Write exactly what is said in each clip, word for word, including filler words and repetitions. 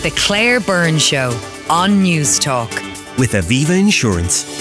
The Claire Byrne Show on News Talk. With Aviva Insurance.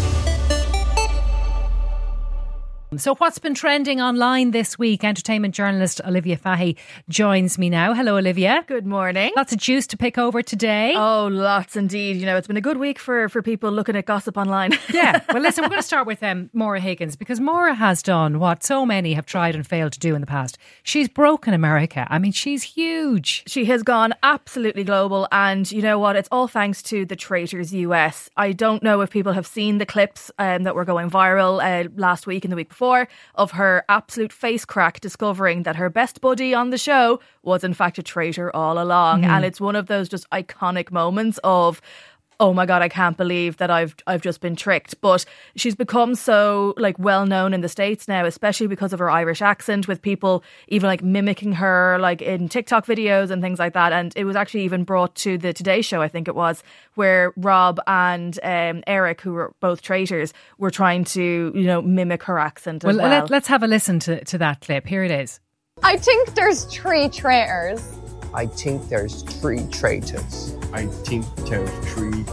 So what's been trending online this week? Entertainment journalist Olivia Fahy joins me now. Hello, Olivia. Good morning. Lots of juice to pick over today. Oh, lots indeed. You know, it's been a good week for, for people looking at gossip online. Yeah. Well, listen, we're going to start with um, Maura Higgins, because Maura has done what so many have tried and failed to do in the past. She's broken America. I mean, she's huge. She has gone absolutely global, and you know what? It's all thanks to the Traitors U S. I don't know if people have seen the clips um, that were going viral uh, last week and the week before of her absolute face crack discovering that her best buddy on the show was in fact a traitor all along. Mm. And it's one of those just iconic moments of, oh my God, I can't believe that I've I've just been tricked. But she's become so like well known in the States now, especially because of her Irish accent, with people even like mimicking her like in TikTok videos and things like that. And it was actually even brought to the Today Show, I think it was, where Rob and um, Eric, who were both traitors, were trying to, you know, mimic her accent as well. Well, let, let's have a listen to, to that clip. Here it is. I think there's three traitors. I think there's three traitors. I think there's three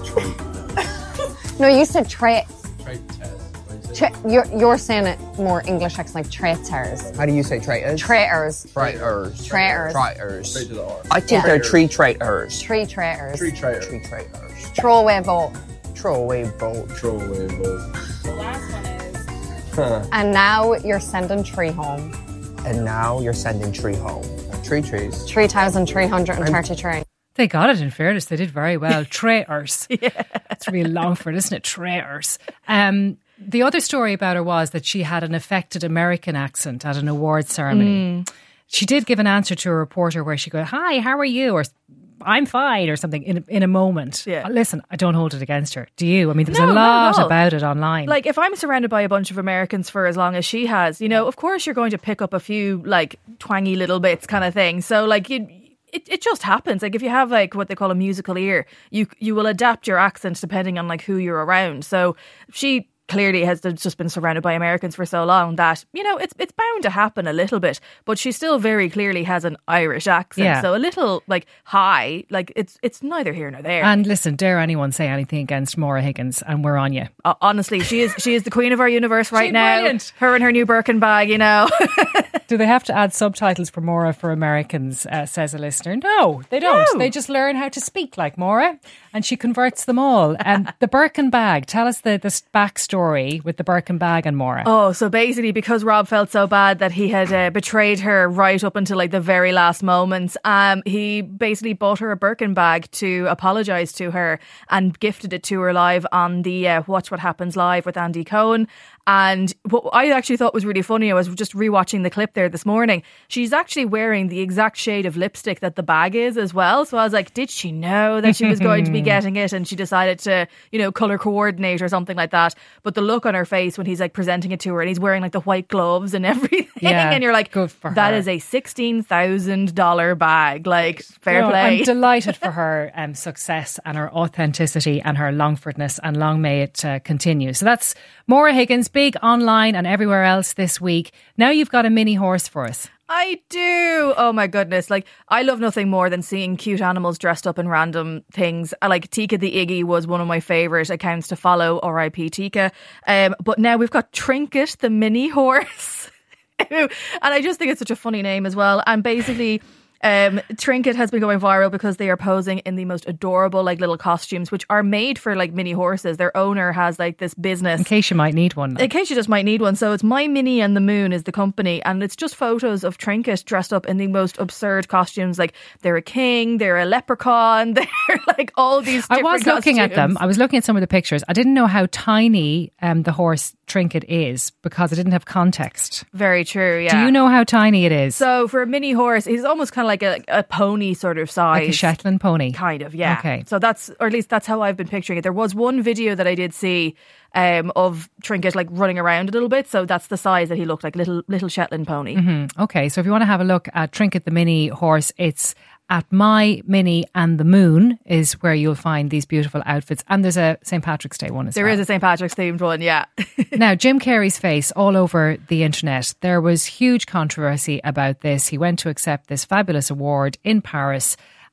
traitors. No, you said trait. Traitors. Tra- you're, you're saying it more English accent, like traitors. How do you say traitors? Traitors. Traitors. Traitors. Traitors. Traitors are. I think Yeah. there are three traitors. Three traitors. Three traitors. Three traitors. Throw away vote. Throw away vote. Throw away vote. The last one is... Huh. And now you're sending three home. And now you're sending tree home. Three trees. three thousand three hundred thirty-three. They got it, in fairness. They did very well. Traitors. Yeah. It's real long for it, isn't it? Traitors. Um, the other story about her was that she had an affected American accent at an awards ceremony. Mm. She did give an answer to a reporter where she go, "Hi, how are you?" or "I'm fine," or something in in a moment. Yeah. Listen, I don't hold it against her. Do you? I mean, there was No, a not lot at all. about it online. Like, if I'm surrounded by a bunch of Americans for as long as she has, you know, of course you're going to pick up a few, like, twangy little bits kind of thing. So, like, you... It it just happens. Like, if you have like what they call a musical ear, you you will adapt your accent depending on like who you're around. So she clearly has just been surrounded by Americans for so long that, you know, it's it's bound to happen a little bit. But she still very clearly has an Irish accent. Yeah. So a little like high, like it's it's neither here nor there. and listen, dare anyone say anything against Maura Higgins, and we're on you. Uh, honestly, she is she is the queen of our universe right She's now. brilliant. Her and her new Birkin bag, you know. Do they have to add subtitles for Maura for Americans, uh, says a listener? No, they don't. No. They just learn how to speak like Maura, and she converts them all. And the Birkin bag, tell us the, the backstory with the Birkin bag and Maura. Oh, so basically because Rob felt so bad that he had uh, betrayed her right up until like the very last moments, um, he basically bought her a Birkin bag to apologise to her and gifted it to her live on the uh, Watch What Happens Live with Andy Cohen. And what I actually thought was really funny, I was just rewatching the clip there this morning. She's actually wearing the exact shade of lipstick that the bag is as well. So I was like, did she know that she was going to be getting it? And she decided to, you know, colour coordinate or something like that. But the look on her face when he's like presenting it to her and he's wearing like the white gloves and everything. Yeah, and you're like, good for that her. is a sixteen thousand dollars bag. Like, fair No, play. I'm delighted for her um, success and her authenticity and her Longfordness, and long may it uh, continue. So that's Maura Higgins, big online and everywhere else this week. Now you've got a mini horse for us. I do. Oh my goodness. Like, I love nothing more than seeing cute animals dressed up in random things. I like Tika the Iggy was one of my favourite accounts to follow, R I P Tika. Um, but now we've got Trinket the mini horse. And I just think it's such a funny name as well. And basically... Um, Trinket has been going viral because they are posing in the most adorable like little costumes, which are made for like mini horses. Their owner has like this business. In case you might need one. In case you just might need one. So it's My Minnie and the Moon is the company, and it's just photos of Trinket dressed up in the most absurd costumes. Like, they're a king, they're a leprechaun, they're like all these different I was looking costumes. at them. I was looking at some of the pictures. I didn't know how tiny um, the horse Trinket is because I didn't have context. Very true, yeah. Do you know how tiny it is? So for a mini horse, he's almost kind of like a, a pony sort of size. Like a Shetland pony? Kind of, yeah. Okay. So that's, or at least that's how I've been picturing it. There was one video that I did see um, of Trinket like running around a little bit. So that's the size that he looked like, little little Shetland pony. Mm-hmm. Okay, so if you want to have a look at Trinket the mini horse, it's at My Minnie and the Moon is where you'll find these beautiful outfits. And there's a Saint Patrick's Day one as There well. is a Saint Patrick's themed one, yeah. Now, Jim Carrey's face all over the internet. There was huge controversy about this. He went to accept this fabulous award in Paris,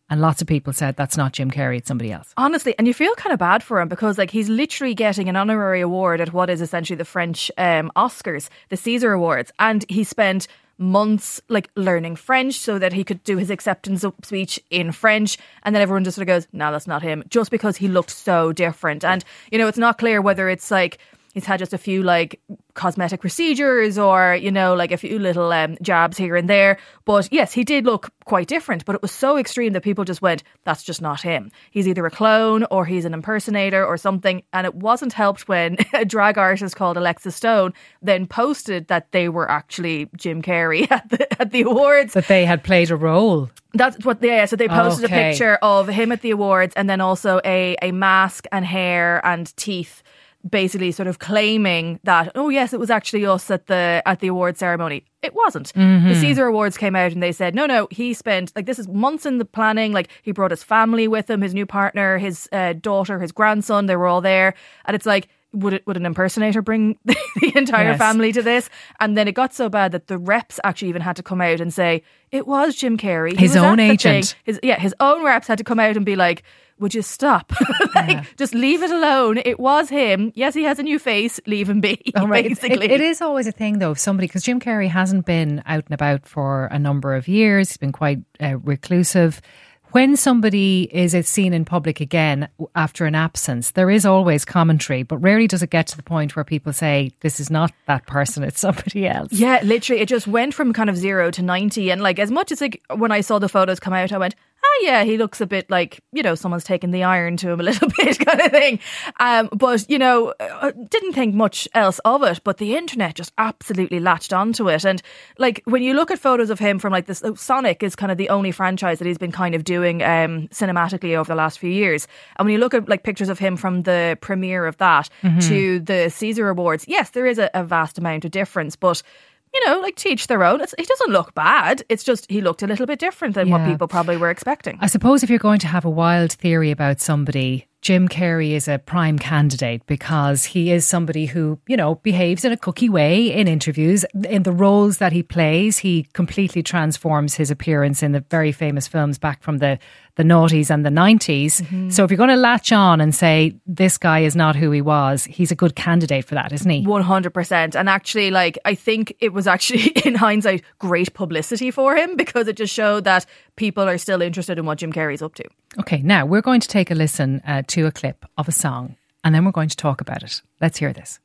And lots of people said that's not Jim Carrey, it's somebody else. Honestly, and you feel kind of bad for him because like he's literally getting an honorary award at what is essentially the French um, Oscars, the Caesar Awards, and he spent months like learning French so that he could do his acceptance speech in French, and then everyone just sort of goes, no, that's not him, just because he looked so different. And you know, it's not clear whether it's like he's had just a few like cosmetic procedures or, you know, like a few little um, jabs here and there. But yes, he did look quite different, but it was so extreme that people just went, that's just not him. He's either a clone or he's an impersonator or something. And it wasn't helped when a drag artist called Alexa Stone then posted that they were actually Jim Carrey at the, at the awards. That they had played a role. That's what, yeah, so they posted Okay. a picture of him at the awards and then also a, a mask and hair and teeth, basically sort of claiming that, oh yes, it was actually us at the at the award ceremony. It wasn't. Mm-hmm. The Caesar Awards came out and they said, no, no, he spent, like this is months in the planning, like he brought his family with him, his new partner, his uh, daughter, his grandson, they were all there. And it's like, would it would an impersonator bring the entire Yes. family to this? And then it got so bad that the reps actually even had to come out and say, it was Jim Carrey. He His was own at the agent. thing. His, yeah, his own reps had to come out and be like, would you stop? like, Yeah. just leave it alone. It was him. Yes, he has a new face. Leave him be, Oh, right. It's- basically. It, it is always a thing, though, if somebody, because Jim Carrey hasn't been out and about for a number of years. He's been quite uh, reclusive. When somebody is seen in public again after an absence, there is always commentary, but rarely does it get to the point where people say, this is not that person, it's somebody else. Yeah, literally, it just went from kind of zero to ninety. And like, as much as like when I saw the photos come out, I went, oh yeah, he looks a bit like, you know, someone's taken the iron to him a little bit kind of thing. Um, but, you know, I didn't think much else of it. But the internet just absolutely latched onto it. And like, when you look at photos of him from like this, Sonic is kind of the only franchise that he's been kind of doing um, cinematically over the last few years. And when you look at like pictures of him from the premiere of that mm-hmm. to the Caesar Awards, yes, there is a, a vast amount of difference. But you know, like to each their own. It's, he doesn't look bad. It's just he looked a little bit different than Yeah. what people probably were expecting. I suppose if you're going to have a wild theory about somebody, Jim Carrey is a prime candidate because he is somebody who, you know, behaves in a cookie way in interviews. In the roles that he plays, he completely transforms his appearance in the very famous films back from the, the noughties and the nineties. Mm-hmm. So if you're going to latch on and say, this guy is not who he was, he's a good candidate for that, isn't he? one hundred percent. And actually, like, I think it was actually, in hindsight, great publicity for him because it just showed that people are still interested in what Jim Carrey's up to. Okay, now we're going to take a listen uh, to a clip of a song and then we're going to talk about it. Let's hear this.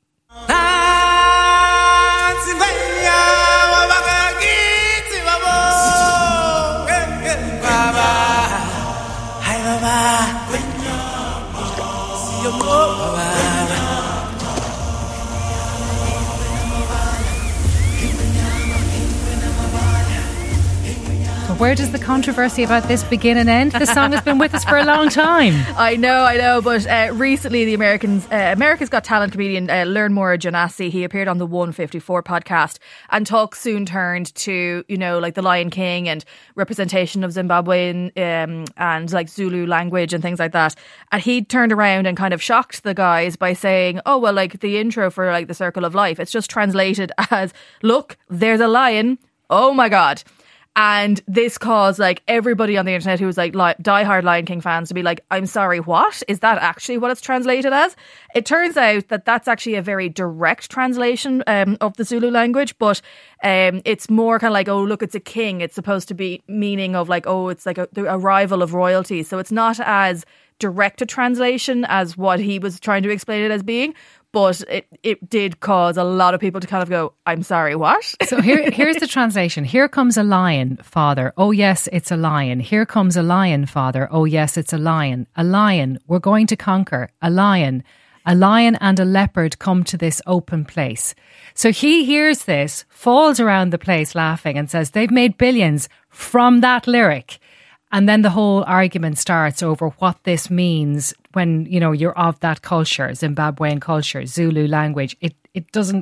Where does the controversy about this begin and end? The song has been with us for a long time. I know, I know, but uh, recently the Americans, uh, America's Got Talent comedian uh, Learnmore Janassi, he appeared on the one fifty-four podcast, and talk soon turned to, you know, like the Lion King and representation of Zimbabwean um, and like Zulu language and things like that. And he turned around and kind of shocked the guys by saying, oh, well, like the intro for like The Circle of Life, it's just translated as, look, there's a lion. Oh my God. And this caused like everybody on the internet who was like li- diehard Lion King fans to be like, I'm sorry, what? Is that actually what it's translated as? It turns out that that's actually a very direct translation um, of the Zulu language, but um, it's more kind of like, oh, look, it's a king. It's supposed to be meaning of like, oh, it's like a, the arrival of royalty. So it's not as direct a translation as what he was trying to explain it as being. But it, it did cause a lot of people to kind of go, I'm sorry, what? So here, here's the translation. Here comes a lion, father. Oh, yes, it's a lion. Here comes a lion, father. Oh, yes, it's a lion. A lion. We're going to conquer. A lion. A lion and a leopard come to this open place. So he hears this, falls around the place laughing and says, they've made billions from that lyric. And then the whole argument starts over what this means when, you know, you're of that culture, Zimbabwean culture, Zulu language. It it doesn't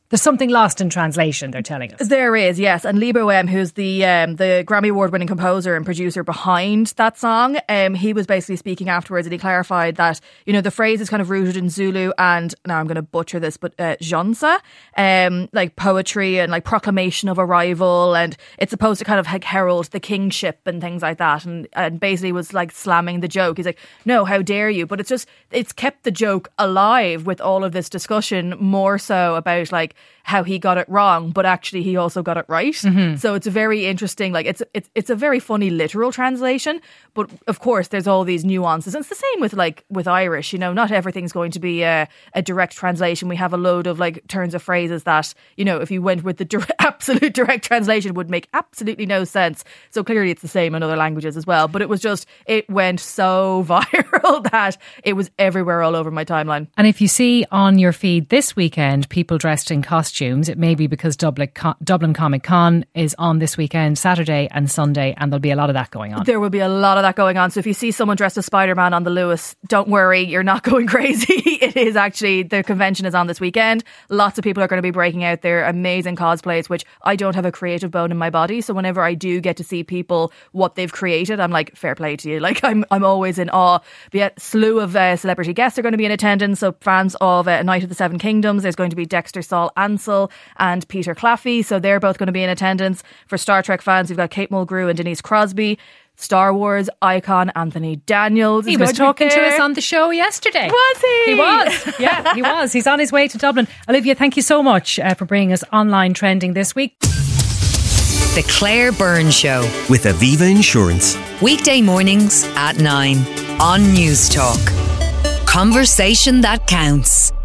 There's something lost in translation, they're telling us. There is, yes. And Lee Boehm, who's the um, the Grammy Award winning composer and producer behind that song, um, he was basically speaking afterwards, and he clarified that, you know, the phrase is kind of rooted in Zulu and, now I'm going to butcher this, but uh, Xhosa, um, like poetry and like proclamation of arrival, and it's supposed to kind of like herald the kingship and things like that. And, and basically was like slamming the joke. He's like, no, how dare you? But it's just, it's kept the joke alive with all of this discussion, more so about like how he got it wrong, but actually he also got it right. Mm-hmm. So it's a very interesting, like it's it's it's a very funny literal translation, but of course there's all these nuances. And it's the same with like with Irish, you know, not everything's going to be a, a direct translation. We have a load of like turns of phrases that, you know, if you went with the direct, absolute direct translation would make absolutely no sense. So clearly it's the same in other languages as well. But it was just, it went so viral that it was everywhere all over my timeline. And if you see on your feed this weekend people dressed in costumes, it may be because Dublin, Dublin Comic Con is on this weekend, Saturday and Sunday, and there'll be a lot of that going on. There will be a lot of that going on. So if you see someone dressed as Spider-Man on the Lewis, don't worry, you're not going crazy. It is actually, the convention is on this weekend. Lots of people are going to be breaking out their amazing cosplays, which I don't have a creative bone in my body. So whenever I do get to see people, what they've created, I'm like, fair play to you. Like I'm I'm always in awe. But yet, slew of uh, celebrity guests are going to be in attendance. So fans of uh, Night of the Seven Kingdoms, there's going to be Dexter Saul Ansel and Peter Claffey, so they're both going to be in attendance. For Star Trek fans, we've got Kate Mulgrew and Denise Crosby. Star Wars icon Anthony Daniels. He was talking to us on the show yesterday. Was he? He was. Yeah, he was. He's on his way to Dublin. Olivia, thank you so much uh, for bringing us online trending this week. The Claire Byrne Show. With Aviva Insurance. Weekday mornings at nine on News Talk. Conversation that counts.